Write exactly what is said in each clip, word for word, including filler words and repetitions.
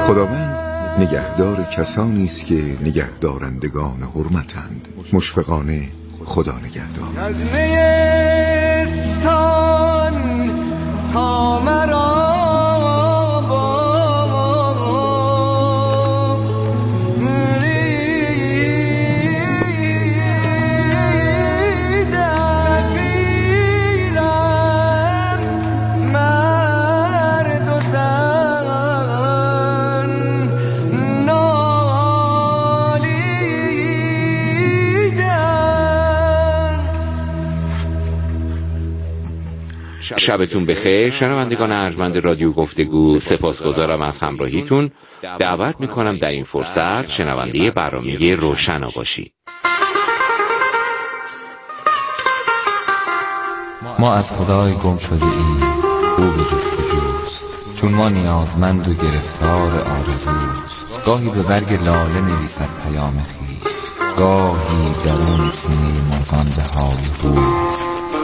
خداوند نگهدار کسانی است که نگهدارندگان حرمتند. مشفقانه خدا نگهدار. از نیستان تا مرا شبتون بخیر. شنوندگان ارجمند رادیو گفتگو، سپاسگزارم از همراهیتون. دعوت میکنم در این فرصت شنونده برنامه روشنا باشید. ما از خدای گم شده ایم، او به گفتگوست. چون ما نیازمند و گرفتار آرزوست. گاهی به برگ لاله نویسد پیام خویش، گاهی درون سینه مازان به های بوست.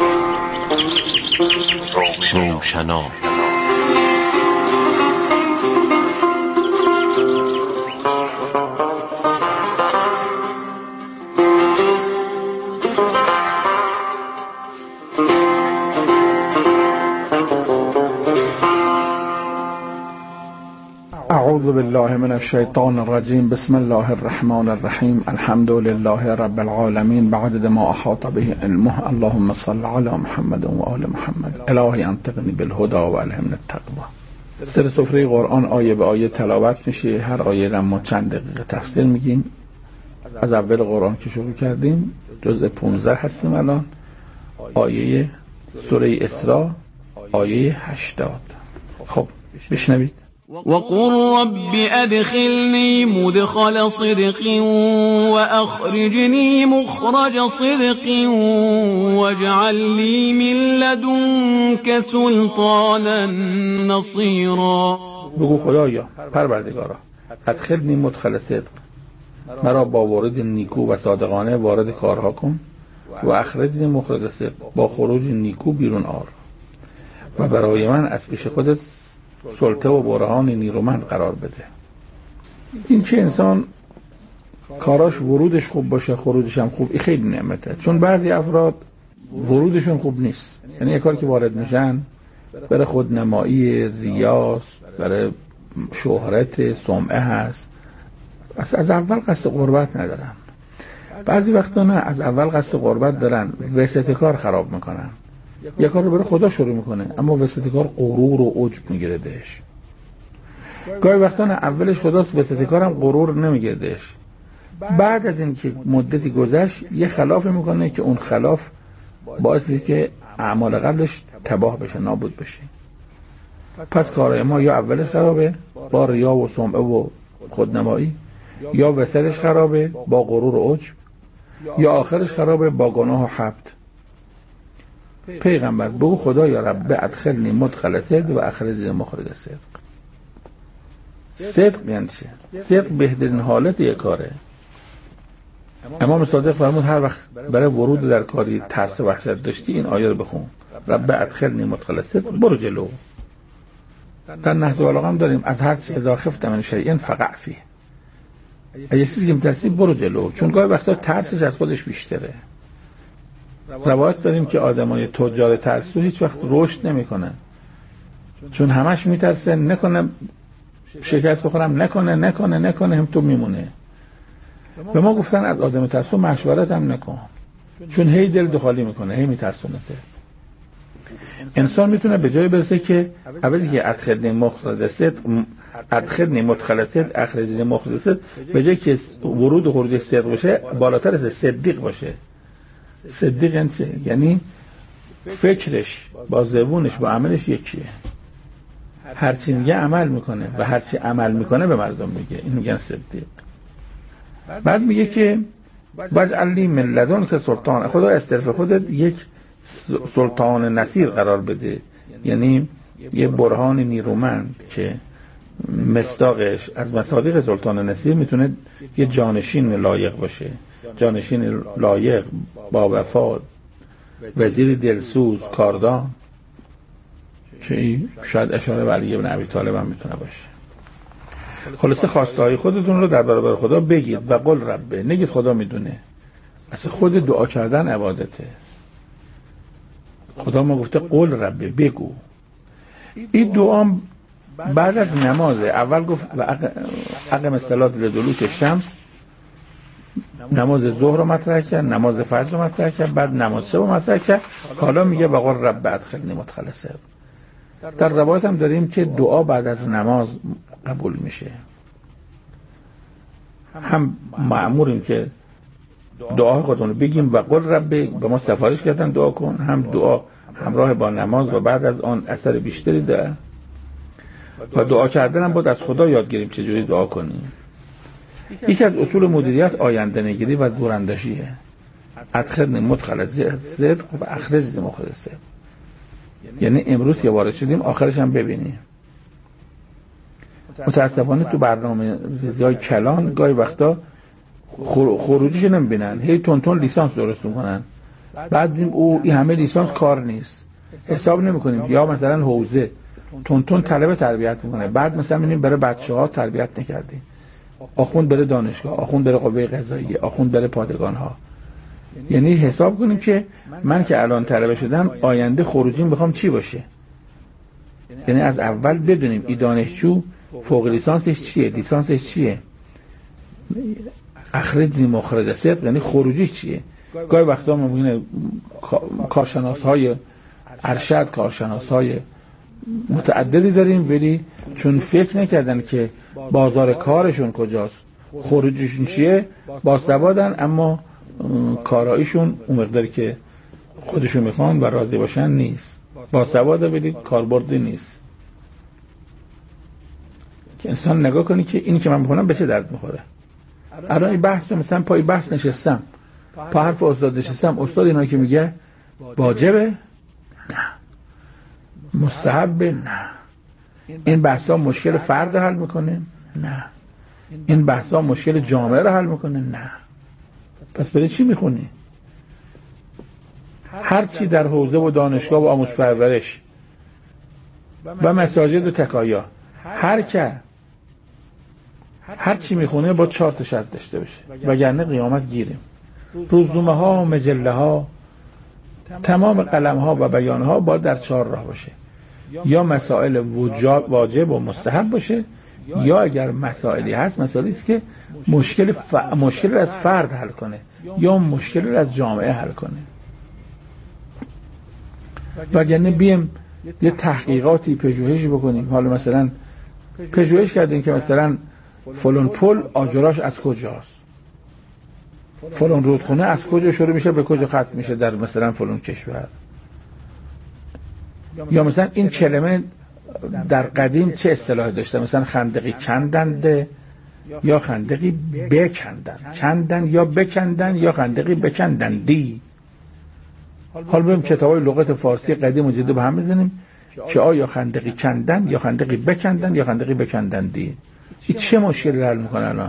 روشنا اعوذ بالله من الشیطان الرجیم. بسم الله الرحمن الرحیم. الحمد لله رب العالمین بعدد ما احاط به علمه. اللهم صل علی محمد و آل محمد. الهی انطقنی بالهدى و الهمنی التقوی. سر سفره قرآن آیه به آیه تلاوت میشه. هر آیه را ما چند دقیقه تفسیر میگیم. از اول قرآن که شروع کردیم جزء پانزده هستیم الان. آیه سوره اسراء آیه هشتاد. خب بشنوید. وقل رب ادخلني مدخل صدق واخرجني مخرج صدق واجعل لي من لدنك سلطانا نصيرا. بگو خدایا پروردگارا ادخلنی مدخل صدق، مرا با وارد نیکو و صادقانه وارد کارها کن، و اخرجنی مخرج صدق، با خروج نیکو بیرون آر، و برای من از پیش خودت سلطه و برهان نیرومند قرار بده. این که انسان کاراش ورودش خوب باشه خروجش هم خوب، این خیلی نعمته. چون بعضی افراد ورودشون خوب نیست، یعنی یه کاری که وارد میشن برای خودنمایی، ریاست، برای شهرت، سمعه هست، از, از اول قصد قربت ندارن. بعضی وقتا نه، از اول قصد قربت دارن، وسط کار خراب میکنن. یه کار رو برای خدا شروع میکنه اما وسط کار غرور و عجب میگیردش. گاهی وقتا نه، اولش خداست، وسط کارم غرور نمیگیردش. بعد از این که مدتی گذشت یه خلافی میکنه که اون خلاف باعث میشه که اعمال قبلش تباه بشه، نابود بشه. پس کارهای ما یا اولش خرابه با ریا و سمعه و خودنمایی، یا وسطش خرابه با غرور و عجب، یا آخرش خرابه با گناه و حبط. پیغمبر بگو خدا یا رب ادخلنی مدخل صدق و اخرجنی مخرج صدق. صدق یعنی چه؟ صدق بهترین حالت یک کاره. امام صادق فرمود هر وقت برای ورود در کاری ترس و وحشت داشتی این آیه رو بخون، رب ادخلنی مدخل صدق، برو جلو. در نهج البلاغه هم داریم از هر چی اذا خفت من شیء فقع فیه، اگه چیزی که میترسی برو جلو، چون گاهی وقتا ترسش از خودش بیشتره. روایت داریم که آدمای تجار ترسو هیچ وقت رشد نمیکنن، چون همش میترسه نکنه شکست بخورم، نکنه نکنه نکنه هم تو میمونه. به ما گفتن از آدم ترسو مشورت هم نکن، چون هی دل دخالی میکنه، هی میترسونته. انسان میتونه به جای برسه که اولی که ادخلنی مخرج صدق، ادخلنی مدخل صدق، اخرجنی مخرج صدق، به جای که ورود و خروج صدق باشه بالاتر از صدیق باشه. صدیق یعنی چه؟ یعنی فکرش با زبونش با عملش یکیه، هرچی میگه عمل میکنه و هرچی عمل میکنه به مردم میگه، این میگن صدیق. بعد میگه که واجعل لی من لدنک سلطان، خدا از طرف خودت یک سلطان نصیر قرار بده، یعنی یه برهان نیرومند که مصداقش از مصادیق سلطان نصیر میتونه یه جانشین لایق باشه، جانشین لایق، با وفا، وزیر دلسوز، کاردان، که شاید اشاره به علی بن ابی طالب هم میتونه باشه. خلاصه خواسته های خودتون رو در برابر خدا بگید و قل ربه، نگید خدا میدونه. اصلا خود دعا کردن عبادته. خدا ما گفته قل ربه، بگو. این دعا بعد از نمازه. اول گفت و اقم الصلاة لدلوک الشمس، نماز ظهر رو مطرح کرد، نماز فجر رو مطرح کرد، بعد نماز شب رو مطرح کرد. حالا میگه و قل رب ادخلنی مدخل صدق. در روایت هم داریم که دعا بعد از نماز قبول میشه. هم مأموریم که دعا خودمون رو بگیم و قل رب، به ما سفارش کردن دعا کن. هم دعا همراه با نماز و بعد از آن اثر بیشتری داره. و دعا کردن هم باید از خدا یاد گیریم چجوری دعا کنیم. یکی از اصول مدیریت آینده نگیری و دوراندیشیه. ادخلنی مدخل صدق و اخرجنی مخرج صدق. یعنی امروز که وارد شدیم آخرش هم ببینیم. متاسفانه تو برنامه ریزی‌های کلان گاهی وقتا خروجیش نمیبینن، هی تون تون لیسانس درست میکنن. بعد دیدیم او این همه لیسانس کار نیست، حساب نمیکنیم. یا مثلا حوزه تون تون طلبه تربیت میکنه، بعد مثلا میبینیم برای بچه‌ها تربیت نکردیم. آخوند بره دانشگاه، آخوند بره قوه قضاییه، آخوند بره پادگان ها. یعنی حساب کنیم که من که الان طلبه شدم آینده خروجیم بخوام چی باشه. یعنی از اول بدونیم این دانشجو فوق لیسانسش چیه، لیسانسش چیه، اخرجنی مخرج صدق یعنی خروجیش چیه. گاهی وقتا ممکنه کارشناس‌های ارشد، کارشناس‌های متعددی داریم ولی چون فکر نکردن که بازار کارشون کجاست، خروجیشون چیه، باسوادن اما کاراییشون اون مقداری که خودشون میخوان و راضی باشن نیست. باسواده ولی کاربردی نیست. که انسان نگاه کنی که اینی که من میخونم به چه درد میخوره. الان این بحث رو مثلا پای بحث نشستم، پا حرف استاد نشستم، استاد اینا که میگه واجبه؟ نه. مستحبه؟ نه. این بحثا مشکل فرد حل میکنه؟ نه. این بحثا مشکل جامعه رو حل میکنه؟ نه. پس برای چی میخونی؟ هر چی در حوزه و دانشگاه و آموزش پرورش و مساجد و تکایا، هر که هر چی میخونه با چهار تا شرط داشته باشه وگرنه قیامت گیریم. روزنامه ها و مجله ها، تمام قلم ها و بیان ها باید در چهار راه باشه. یا مسائل واجب و مستحب باشه، یا اگر مسائلی هست مسائلی است که مشکل ف... مشکل رو از فرد حل کنه یا مشکل رو از جامعه حل کنه. وگرنه بیم یه تحقیقاتی پژوهشی بکنیم. حالا مثلا پژوهش کردیم که مثلا فلان پل آجراش از کجاست، فلان رودخونه از کجا شروع میشه به کجا ختم میشه در مثلا فلان کشور. یا مثلا این کلمه در قدیم چه اصطلاحی داشته، مثلا خندقی کندنده یا خندقی بکندن، کندن یا بکندن یا خندقی بکندندی. حالا بریم کتابای لغت فارسی قدیم و جدید به هم میزنیم که آیا خندقی کندن یا خندقی بکندن یا خندقی بکندندی. این چه مشکلی حل میکنه الان؟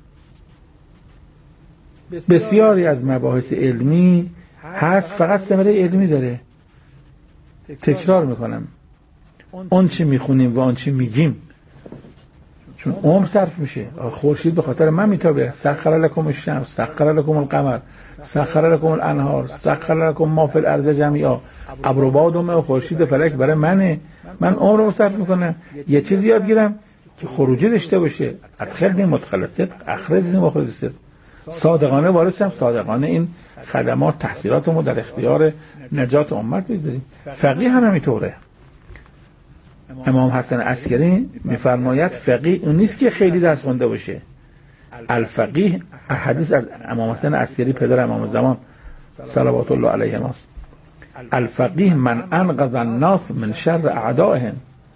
بسیاری از مباحث علمی هست فقط ثمره علمی داره. تکرار میکنم، اون چی میخونیم و اون چی میگیم چون عمر صرف میشه. خورشید به خاطر من میتابه. سخر لکم الشمس، سخر لکم القمر، سخر لکم الانهار، سخر لکم ما فی الارض جمیعا. ابر و باد و خورشید فلک برای منه، من عمرمو صرف میکنم یه چیزی یاد گیرم که خروجی داشته باشه. ادخلنی مدخل صدق، اخرجنی مخرج صدق. صادقانه وارد شم، صادقانه این خدمات تحصیلاتمو در اختیار نجات امت بذاریم. فقیه هم همینطوره. امام حسن عسکری میفرماید فقیه اون نیست که خیلی درس خونده باشه. الفقیه، حدیث از امام حسن عسکری پدر امام زمان صلوات الله علیه ماست، الفقیه من انقذ الناس من شر اعدائهم.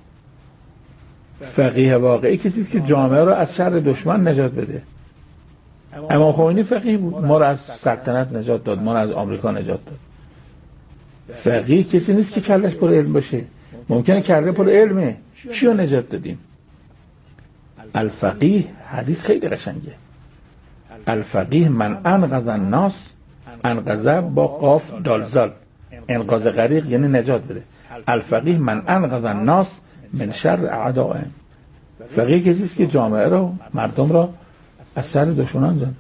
فقیه واقعی کسی است که جامعه رو از شر دشمن نجات بده. امام خمینی فقیه بود، ما رو از سلطنت نجات داد، ما رو از آمریکا نجات داد. فقیه کسی نیست که کلش پر علم باشه. ممکنه کله پر علمه، چیو نجات دادیم؟ الفقیه، حدیث خیلی قشنگه، الفقیه من انقذ الناس، انقذ با قاف دالزال، انقاذ غریق یعنی نجات بده. الفقیه من انقذ الناس من شر اعدائهم. فقیه کسی است که جامعه رو، مردم را از شر دشمنان زد.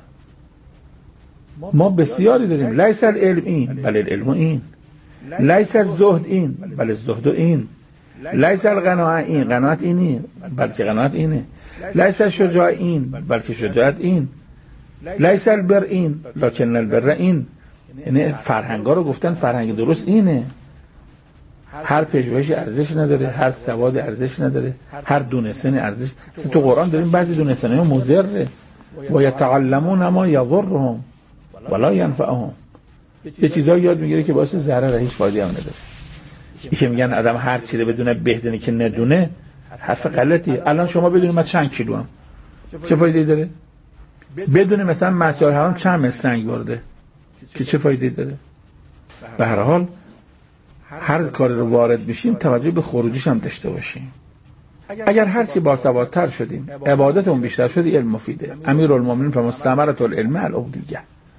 ما بسیاری داریم. لیس العلم این بل العلم این، لیس الزهد این بل الزهد این، لیس القناعت این قناعت اینی بلکه قناعت اینه، لیس الشجاع این بلکه شجاعت این، لیس البر این لکن البر این. یعنی فرهنگا رو گفتن فرهنگ درست اینه. هر پژوهش ارزش نداره، هر سواد ارزش نداره، هر دونستن ارزش. تو قرآن داریم بعضی دونستن‌ها مضره. و یتعلمون ما یضرهم ولا ینفعهم. یه چیزایی یاد میگیره که باعث ضرر هیچ فایده هم نداره. این که میگن آدم هر چی رو بدونه بهتره که ندونه، حرف غلطی. الان شما بدونید من چند کیلو ام، چه فایده داره؟ بدونه مثلا مسائل حرام چند مسنگ برده، که چه فایده داره؟ به هر حال هر کاری رو وارد میشیم توجه به خروجیش هم داشته باشیم. اگر هر چی باسوادتر شدیم، عبادتمون بیشتر شد، علم مفیده. امیرالمومنین فرمود ثمرة العلم العبودیه.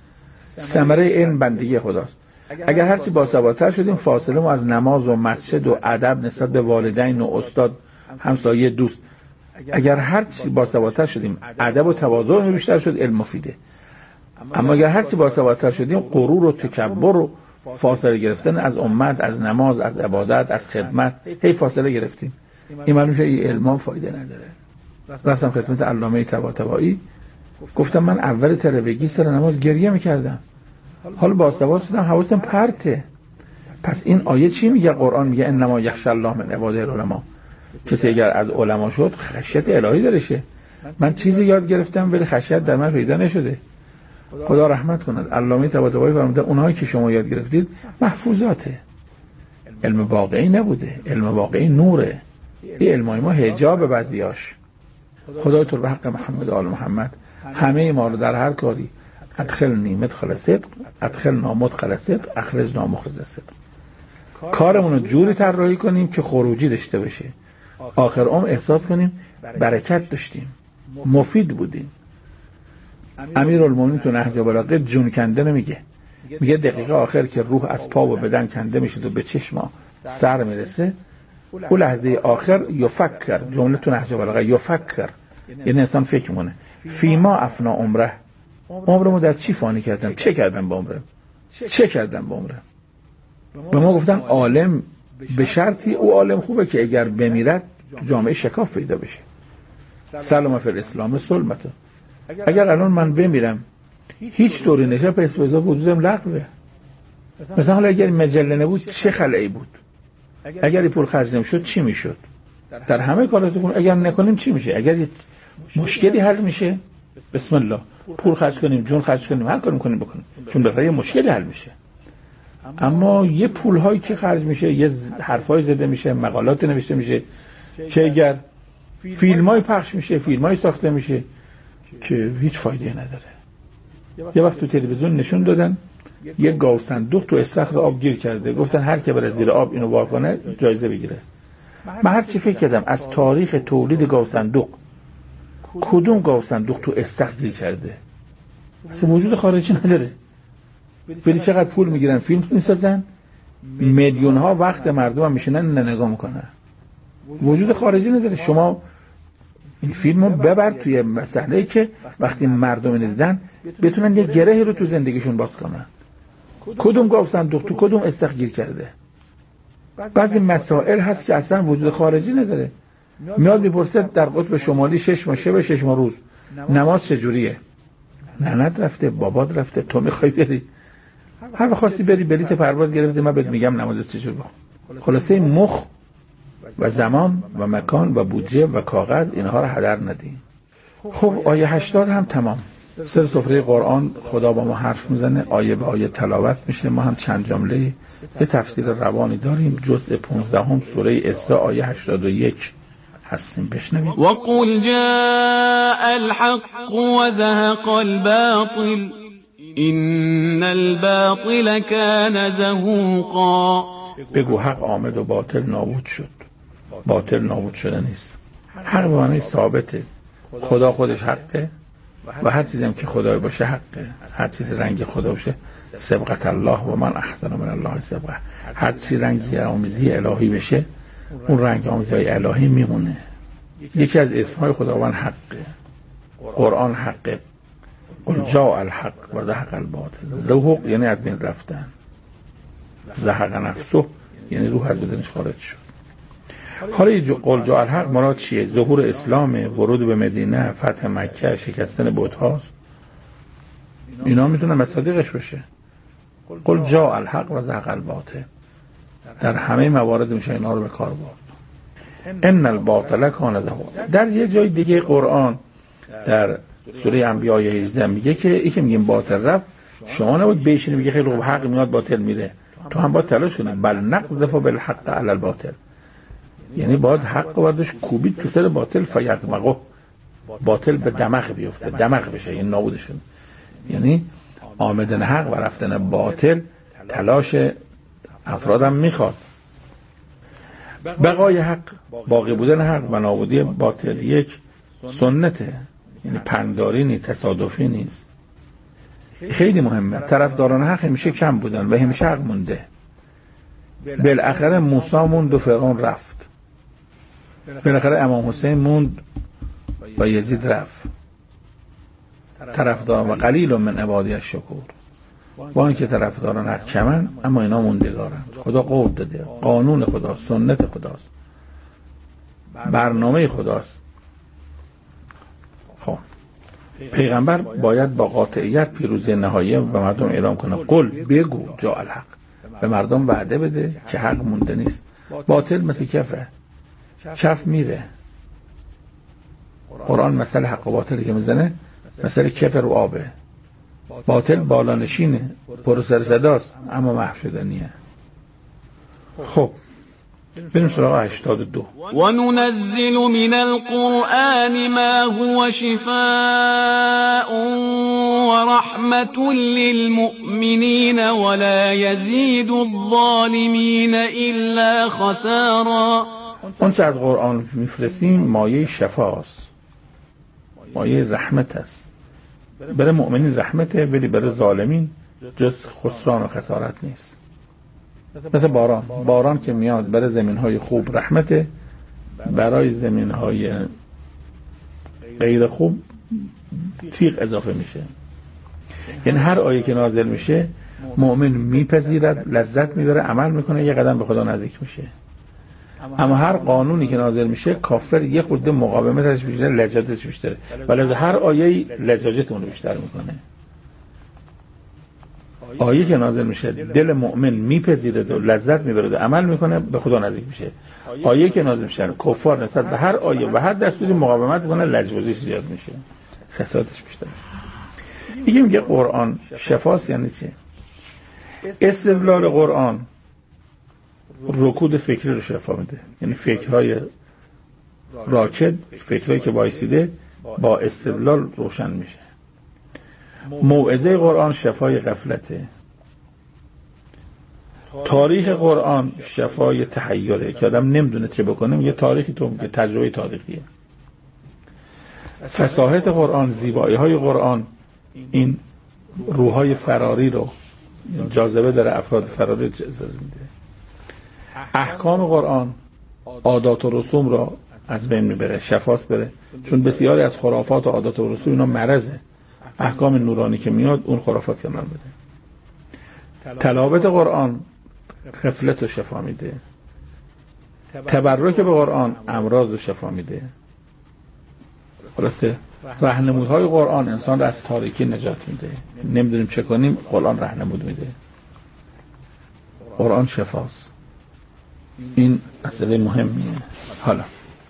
ثمره علم بندگی خداست. اگر هر چی باسوادتر شدیم، فاصله ما از نماز و مسجد و ادب نسبت به والدین و استاد، همسایه، دوست، اگر هر چی باسوادتر شدیم، ادب و تواضع بیشتر شد، علم مفیده. اما اگر هر چی باسوادتر شدیم، غرور و تکبر و فاصله گرفتن از امت، از نماز، از عبادت، از خدمت، هی فاصله گرفتیم، این معلوم شه این علم فایده نداره. رفتم خدمت علامه طباطبایی، گفتم من اول تربیگی سر نماز گریه میکردم، حالا باسواد شدم حواسم پرته. پس این آیه چی میگه؟ قرآن میگه انما یخشی الله من عباده العلماء. کسی اگر از علما شد خشیت الهی درشه. من چیزی یاد گرفتم ولی خشیت در من پیدا نشده. خدا رحمت کند. علامه طباطبایی فرموده اونهایی که شما یاد گرفتید محفوظاته، علم واقعی نبوده، علم واقعی نوره. این علمای ما حجاب بعضیاش. خدای تو به حق محمد آل محمد همه ما رو در هر کاری ادخلنی مدخل صدق، ادخلنا مدخل صدق، اخرجنا مخرج صدق. کارمون رو جوری طراحی کنیم که خروجی داشته باشه، آخر عمر احساس کنیم برکت داشتیم، مفید بودیم. امیرالمومنین تو نهج البلاغه جون کنده نمیگه، میگه دقیقه آخر که روح از پا و بدن کنده میشه و به چشم سر میرسه، اون لحظه آخر یفکر، جمله تو نهج البلاغه یفکر، یعنی انسان فکر میکنه فیما افنا عمره، عمرمو در چی فانی کردم، چه کردم با عمرم، چه کردم با عمرم. به ما گفتن عالم به شرطی او عالم خوبه که اگر بمیرد تو جامعه شکاف پیدا بشه. سلام فی الاسلام سلمته. اگر الان من بمیرم هیچ طوری نشه پس پیدا وجودم لغوه. مثلا حالا اگر مجله نبود چه خلایی بود، اگر پول خرج نمیشد چی میشد، در همه کاراتون اگر نکنیم چی میشه، اگر مشکلی حل میشه بسم الله پول خرج کنیم، جون خرج کنیم، هر کاری کنیم بکنیم، چون بالاخره مشکلی حل میشه. اما یه پول هایی که خرج میشه، یه حرفای زده میشه، مقالات نوشته میشه، چه اگر فیلم های پخش میشه، فیلم های ساخته میشه که هیچ فایده نداره. یه وقت تو تلویزیون نشون دادن یه گاو صندوق تو استخر آب گیر کرده، گفتن هر که بره زیر آب اینو وا کنه جایزه بگیره. من هر چی فکر کردم از تاریخ تولید گاو صندوق کدوم گاو صندوق تو استخر گیر کرده؟ اصلا وجود خارجی نداره. ولی چقدر پول میگیرن فیلم میسازن، میلیون ها وقت مردم هم میشنن نگاه میکنن، وجود خارجی نداره. شما این فیلمو ببر توی مسئله که وقتی مردم دیدن بتونن یه گرهی رو تو زندگیشون باز کنن. کدوم گاو صندوق تو کدوم استخر گیر کرده؟ بعضی مسائل هست که اصلا وجود خارجی نداره. میاد میپرسه در قطب شمالی شش ماه شب شش ماه روز نماز چجوریه؟ ننت رفته، بابات رفته، تو میخوای بری، هر بخواستی بری بلیت پرواز گرفتی، من بهت میگم نماز چجوری بخون. خلاصه مخ و زمان و مکان و بودجه و کاغذ اینها رو هدر ندین. خب آیه هشتاد هم تمام. سر سفره قرآن خدا با ما حرف میزنه، آیه به آیه تلاوت میشه. ما هم چند جمله یه تفسیر روانی داریم. جزء پانزدهم سوره اسراء آیه هشتاد و یک هستیم، بشنویم. وقل جاء الحق وزهق الباطل ان الباطل كان زهوقا. بگو حق آمد و باطل نابود شد. باطل نابود شده نیست، حق به معنی ثابته. خدا خودش حقه و هر چیزی هم که خدای باشه حقه. هر چیز رنگ خدا باشه سبقت الله و من احسن من الله سبقه. هر چی رنگی آمیزی الهی بشه اون رنگ آمیزی الهی میمونه. یکی از اسمهای خداوند حقه. قرآن حقه. قل جاء الحق و زهق الباطل. زهق یعنی از بین رفتن، زهق نفسه یعنی روح از بدنش خارج شد. حالا یه قل جاء الحق مراد چیه؟ ظهور اسلام، ورود به مدینه، فتح مکه، شکستن بت‌هاست. اینا میتونه مصادیقش باشه. قل جاء الحق و زهق الباطل، در همه موارد میشه اینا رو به کار برد. ان الباطل کان زهوقا. در یه جای دیگه قرآن در سوره انبیاء هجده میگه که این که میگیم باطل رفت، شما نباید بشینی میگه خیلی خوب حق میاد باطل میره، تو هم باید تلاش کنی. بل نقذف بالحق علی الباطل، یعنی باید حق و بردش کوبید تو سر باطل فیدمغه، باطل به دمغ بیفته، دمغ بشه، یعنی نابودش کنه. یعنی آمدن حق و رفتن باطل تلاش افرادم میخواد. بقای حق، باقی بودن حق و نابودی باطل یک سنته، یعنی پنداری نیست، تصادفی نیست. خیلی مهمه. طرفداران حق همیشه کم بودن و همیشه حق مونده. بالاخره موسی موند و فرعون رفت، بالاخره امام حسین موند و یزید رفت. طرفداران و قلیل من عبادی الشکور، با اینکه طرفداران حق کمن اما اینا موندگارن. خدا قول داده، قانون خدا، سنت خداست، برنامه خداست. خب پیغمبر باید با قاطعیت پیروزی نهایی به مردم اعلام کنه. قل بگو جاء الحق، به مردم وعده بده که حق مونده نیست. باطل مثل کفه، کف میره. قرآن مثل حق و باطلی که میزنه مثل کف رو آبه. باطل بالانشینه، پر سر صداست اما محو شدنیه. خب بریم سراغ هشتاد و دو. و ننزل من القرآن ما هو شفاء و رحمت للمؤمنین ولا یزید الظالمین الا خسارا. اون چه از قرآن میفرستیم مایه شفاست، مایه رحمت است. برای مؤمنین رحمته، ولی برای ظالمین جز خسران و خسارت نیست. مثل باران، باران که میاد برای زمین‌های خوب رحمته، برای زمین‌های غیر خوب تیغ اضافه میشه. یعنی هر آیه که نازل میشه مؤمن میپذیرد، لذت میبره، عمل میکنه، یه قدم به خدا نزدیک میشه. اما هر قانونی که نازل میشه کافر یه خورده مقاومتش بیشتره، لجاجتش بیشتره، ولی هر آیه لجاجت اون رو بیشتر میکنه. آیه که نازل میشه دل مؤمن میپذیره و لذت میبره و عمل میکنه، به خدا نزدیک میشه. آیه که نازل میشه کفار نسبت به هر آیه و هر دستوری مقاومت میکنه، لجبازیش زیاد میشه، خسارتش بیشتر میشه. میگیم که قرآن شفاست. یعنی چی؟ استدلال قرآن رکود فکری رو شفا میده، یعنی فکرهای راکد، فکرهایی که بایسیده با استدلال روشن میشه. موعظه قرآن شفای غفلته. تاریخ قرآن شفای تحیره که آدم نمیدونه چه بکنه، یه تاریخی تو میگه، تجربه تاریخیه. فصاحت قرآن، زیبایی های قرآن این روحای فراری رو جاذبه داره، افراد فراری اجازه میده. احکام قرآن عادات و رسوم را از بین میبره، شفاست بره، چون بسیاری از خرافات و عادات و رسوم اینا مرضه. احکام نورانی که میاد اون خرافات کنار بده. تلاوت قرآن غفلت رو شفا میده. تبرک به قرآن امراض رو شفا میده. خلاصه راهنمودهای قرآن انسان را از تاریکی نجات میده. نمیدونیم چه کنیم، قرآن راهنمود میده. قرآن شفاست. این مسئله مهمیه. حالا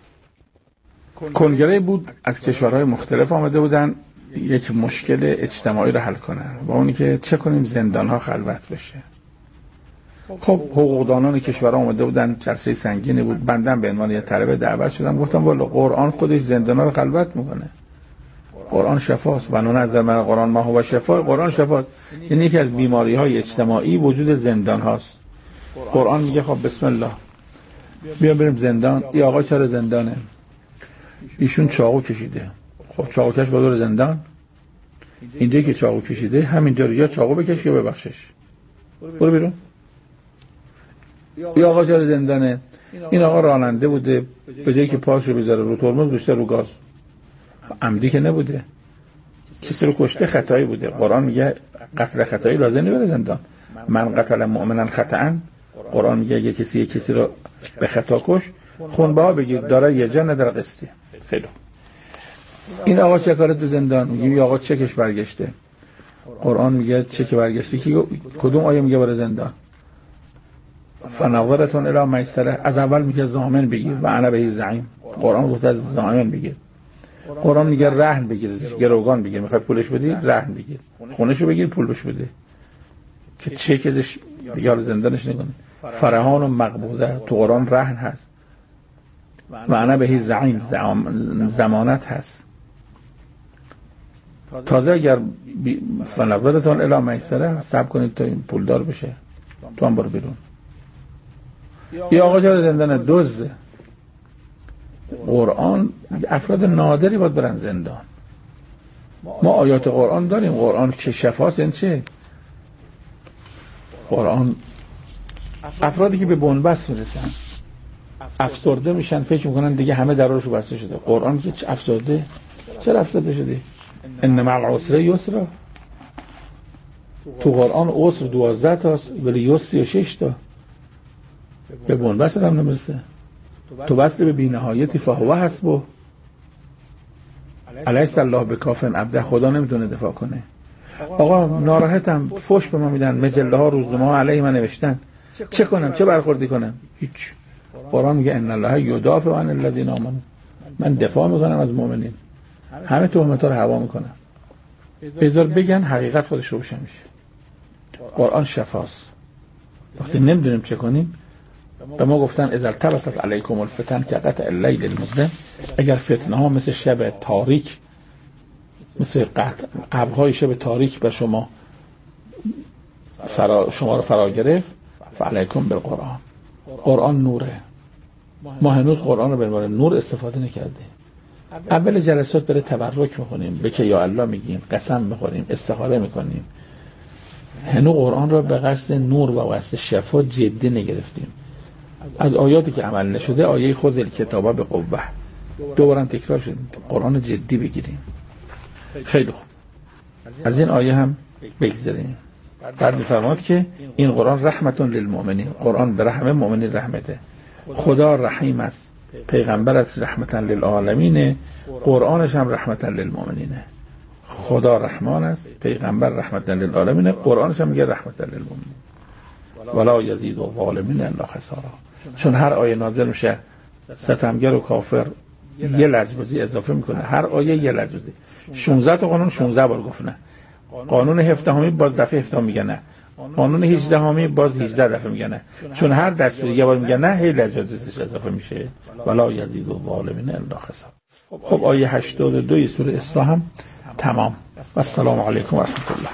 کنگره بود از کشورهای مختلف آمده بودن یک مشکل اجتماعی رو حل کنن، و اونی که چه کنیم زندانها خلوت بشه. خب حقوقدانان کشورها آمده بودن، جلسه سنگینی بود. بندم به عنوان یه طلبه دعوت شدم، گفتم والا قرآن خودش زندانها رو خلوت میکنه، قرآن شفاست. و نون از من قرآن ما هو شفا، قرآن شفاست. یعنی یکی از بیماری های اجتماعی وجود زندان هاست. قرآن میگه خب بسم الله بیا بریم زندان. ای آقا چرا زندانه؟ ایشون چاقو کشیده. خب چاقو کش بدور زندان؟ اینجایی که چاقو کشیده همینجا رو یا چاقو بکش یا ببخشش، برو بیرون. یا آقا چرا زندانه؟ این آقا راننده بوده، به جایی که پاشو بذاره رو ترمز گذاشته رو گاز. عمدی که نبوده، کسی رو کشته خطایی بوده. قرآن میگه قتل خطایی لازم نیست بره زندان. من قتل مؤمنا خطأ، قرآن میگه اگه کسی یک کسی رو به خطا کش، خونبها بگیر داره یه جا نداره قسطی. خیلی این آقا چه کاره تو زندان؟ میگیم یا آقا چکش برگشته. قرآن میگه چک برگشته کی؟ کدوم آیه میگه بره زندان؟ فنظرتون الی میسره. از اول میگه ضامن بگیر و انا به زعیم. قرآن گفته از ضامن بگیر. قرآن میگه رهن بگیر، گروگان بگیر. میخوای پولش بدی رهن بگیر، خونشو بگیر پول بش بده که چکش یا زندانش نکنه. فرهان و مقبوضه تو قرآن رهن هست و انا به زعیم، ضمانت هست. تازه اگر فنظرتون الی میسره صبر کنید تا این پولدار بشه تو هم برو بیرون. یا آقا چرا زندان؟ دزد. قرآن افراد نادری باید برن زندان. ما آیات قرآن داریم. قرآن که شفاست این چه؟ قرآن افرادی که به بنبست میرسن افسرده میشن، فکر میکنن دیگه همه درارشو بسته شده. قرآن که چه افسرده؟ چرا افسرده شده؟ ان مع العسر یسرا. تو قرآن عسر دوازده تاست ولی یسر یا شش تا. به بنبست هم نمیرسه. تو وصل به بی‌نهایتی فهو حسبه. الیس الله بکافٍ عبده. خدا نمیتونه دفاع کنه. آقا ناراحتم، فوش به ما میدن، مجله ها روزنامه ها علیه من نوشتن، چه کنم؟ چه برخوردی کنم؟ هیچ. قرآن میگه ان الله یدافع عن الذین آمنوا. من دفاع میکنم از مؤمنین. همه تهمت‌ها رو هوا میکنم. بذار بگن حقیقت خودش روشن میشه. قرآن شفاست. وقتی نمیدونیم چه کنیم، به ما گفتن اذا التبست علیکم الفتن کقطع اللیل المظلم. اگر فتنه ها مثل شب تاریک، مثل قطع ابرهای شب تاریک به شما فرا شما رو فرا گرفت، فعلیکم بالقرآن. قرآن نوره. ما هنوز قرآن رو به عنوان نور استفاده نکردیم. اول جلسات بره تبرک میکنیم، به که یا الله میگیم، قسم میخوریم، استخاره میکنیم. هنوز قرآن رو به قصد نور و قصد شفا جدی نگرفتیم. از آیاتی که عمل نشده آیه خود الکتابه به قوه دوباره تکرار شد. قرآن جدی بگیریم. خیلی خوب. از این آیه هم بگذاریم. بعد میفرماد که این قرآن رحمتون للمؤمنین. قرآن به همه مؤمنین رحمته. خدا رحیم است، پیغمبرش رحمتاً للعالمین، قرآنش هم رحمتاً للمؤمنینه. خدا رحمان است، پیغمبر رحمتاً للعالمین، قرآنش هم میگه رحمتاً للمؤمنین. ولا یزید الظالمین الا خسارا. چون هر آیه نازل میشه ستمگر و کافر یه لجبازی اضافه میکنه. هر آیه یه لجبازی. شانزده تا قانون شانزده بار گفت نه. قانون هفدهمی باز دفعه هفدهم میگه نه. قانون هجدهمی باز هجده دفعه میگه نه. چون هر دستور یه بار میگه نه، هی لجبازیش اضافه میشه. ولا یزید الظالمین الا خسارا. خب آیه هشتاد و دو سوره اسراء هم تمام. و السلام علیکم و رحمت الله.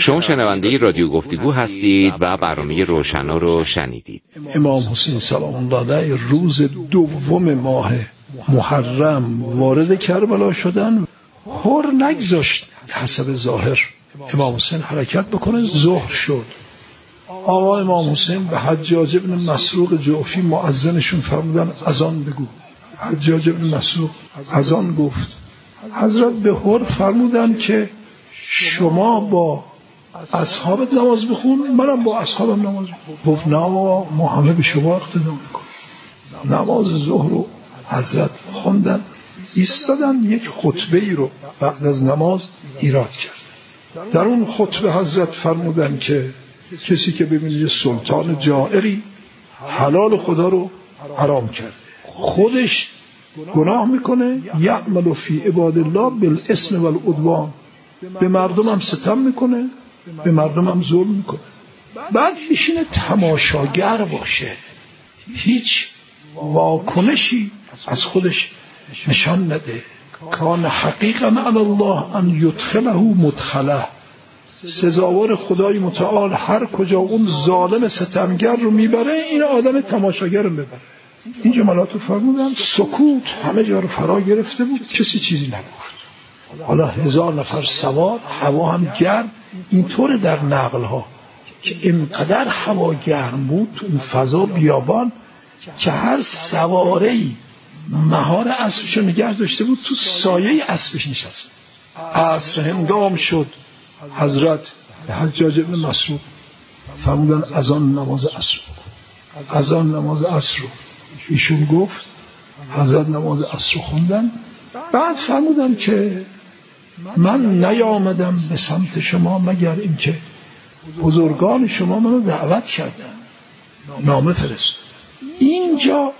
شما شنونده رادیو گفتگو هستید و برنامه روشنا رو شنیدید. امام حسین سلام الله علیه روز دوم ماه محرم وارد کربلا شدن، هر نگذاشت حسب ظاهر امام حسین حرکت بکنه. ظهر شد، آقا امام حسین به حجاج بن مسروق جعفی مؤذنشون فرمودن اذان بگو. حجاج بن مسروق اذان گفت. حضرت به هر فرمودن که شما با اصحابت نماز بخون، منم با اصحابم نماز بخون. گفت نه ما همه به شما اقتدا میکنیم. نماز ظهر رو حضرت خوندن، ایستادن، یک خطبه ای رو بعد از نماز ایراد کرد. در اون خطبه حضرت فرمودن که کسی که ببینید سلطان جائری حلال خدا رو حرام کرده، خودش گناه میکنه، یعمل فی عباد الله بالاسم والعدوان، به مردم هم ستم میکنه، به مردم هم ظلم میکنه. بعد میشینه تماشاگر باشه، هیچ واکنشی از خودش نشان نده. کان حقیقا علی الله ان یدخله مدخله، سزاوار خدای متعال هر کجا اون ظالم ستمگر رو میبره، این آدم تماشاگر رو میبره. این جملات رو فرمودن. سکوت همه جا رو فرا گرفته بود، کسی چیزی نگفت. حالا هزار نفر سوار، هوا هم گرم. اینطور در نقل ها که اینقدر هوا گرم بود تو این فضا بیابان که هر سواره‌ای مهار اسبش رو نگه داشته بود، تو سایه اسبش نشست. عصر هنگام شد، حضرت به حجاج بن مسروق فرمودن اذان نماز عصر بکن. اذان نماز عصر رو ایشون گفت، حضرت نماز عصر رو خوندن. بعد فرمودن که من نیامدم به سمت شما مگر اینکه بزرگان شما منو دعوت کردن، نامه فرست. اینجا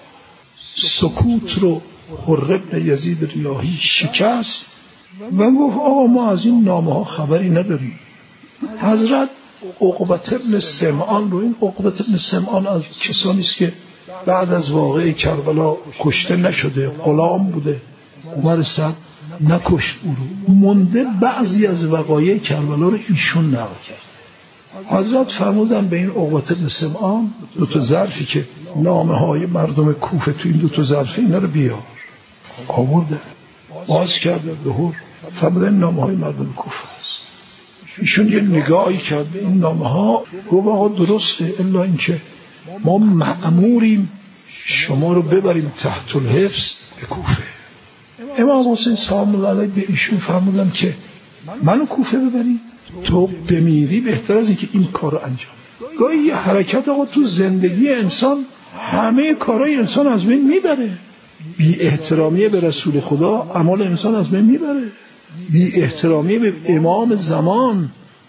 سکوت رو حر بن یزید ریاحی شکست و گفت آقا ما از این نامه ها خبری نداریم. حضرت عقبة بن سمعان رو، این عقبة بن سمعان از کسانی است که بعد از واقعه کربلا کشته نشده، غلام بوده، عمر صد نکشت او رو، مونده بعضی از وقایع کربلا رو ایشون نقل کرد. حضرت فرمودن به این عقبة بن سمعان دو تا ظرفی که نامه های مردم کوفه تو این دو تا ظرف اینا رو بیار. آورده، باز کرده به هر، فرمودن نامه های مردم کوفه است. ایشون یه نگاهی کرد به این نامه ها، گفت آقا درسته، الا اینکه ما مأموریم شما رو ببریم تحت الحفظ به کوفه. امام حسین سلام الله علیه به ایشون فرمودن که منو کوفه ببریم، تو بمیری بهتر از اینکه این کارو انجام. گاهی یه حرکت آقا تو زندگی انسان همه کارهای انسان از بین میبره. بی احترامی به رسول خدا اعمال انسان از بین میبره. بی احترامی به امام زمان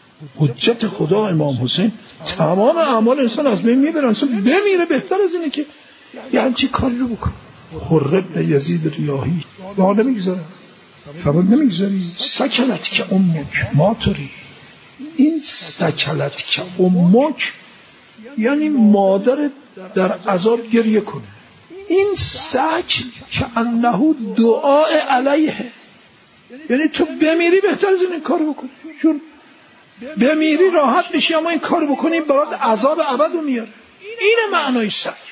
حجت خدا امام حسین تمام اعمال انسان از بین میبره. انسان بمیره بهتر از اینه که یه همچی کاری رو بکنه. حر بن یزید ریاحی با نمیگذاره، فرمود نمیگذاری سکلت که امک ماتوری. این سکلت که امک یعنی مادر در عذاب گریه کنه. این سک که انه دعا علیه، یعنی تو بمیری بهتر از این کارو بکنی، چون بمیری راحت میشی اما این کارو بکنی برات عذاب ابد رو میاره. اینه معنای سک.